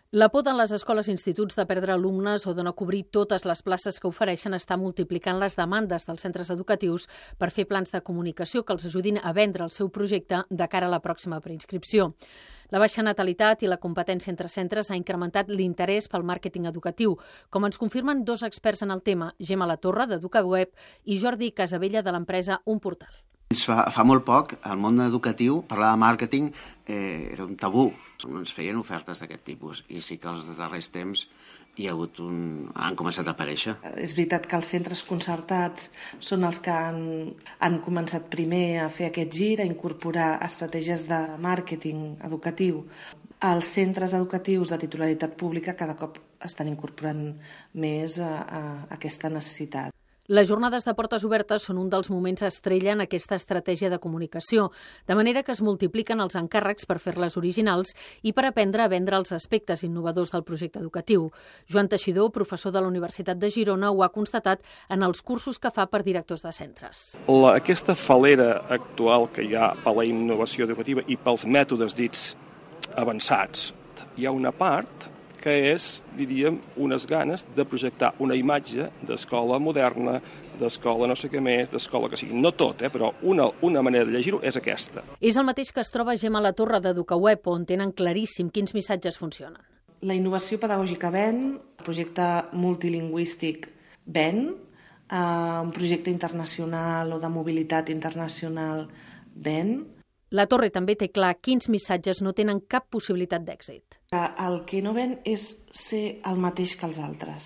La por en les escoles i instituts de perdre alumnes o de no cobrir totes les places que ofereixen està multiplicant les demandes dels centres educatius per fer plans de comunicació que els ajudin a vendre el seu projecte de cara a la pròxima preinscripció. La baixa natalitat i la competència entre centres ha incrementat l'interès pel màrqueting educatiu, com ens confirmen dos experts en el tema, Gemma Latorre, d'EducaWeb, i Jordi Casabella, de l'empresa Un Portal. Fa molt poc, el món educatiu, parlar de màrqueting era un tabú. No ens feien ofertes d'aquest tipus i sí que els darrers temps han començat a aparèixer. És veritat que els centres concertats són els que han començat primer a fer aquest gir, a incorporar estratègies de màrqueting educatiu. Els centres educatius de titularitat pública cada cop estan incorporant més a aquesta necessitat. Les jornades de portes obertes són un dels moments estrella en aquesta estratègia de comunicació, de manera que es multipliquen els encàrrecs per fer-les originals i per aprendre a vendre els aspectes innovadors del projecte educatiu. Joan Teixidor, professor de la Universitat de Girona, ho ha constatat en els cursos que fa per directors de centres. Aquesta falera actual que hi ha per la innovació educativa i pels mètodes dits avançats, hi ha una part que és, diríem, unes ganes de projectar una imatge d'escola moderna, d'escola no sé què més, d'escola que sigui. No tot, però una manera de llegir-ho és aquesta. És el mateix que es troba Gemma Latorre d'EducaWeb, on tenen claríssim quins missatges funcionen. La innovació pedagògica ven, el projecte multilingüístic ven, un projecte internacional o de mobilitat internacional ven. La Torre també té clar quins missatges no tenen cap possibilitat d'èxit. El que no ven és ser el mateix que els altres.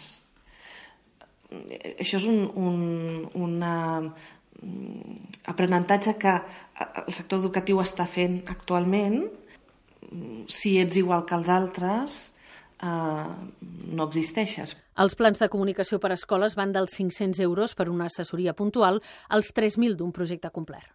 Això és un aprenentatge que el sector educatiu està fent actualment. Si ets igual que els altres, no existeixes. Els plans de comunicació per a escoles van dels 500 € per una assessoria puntual als 3.000 d'un projecte complet.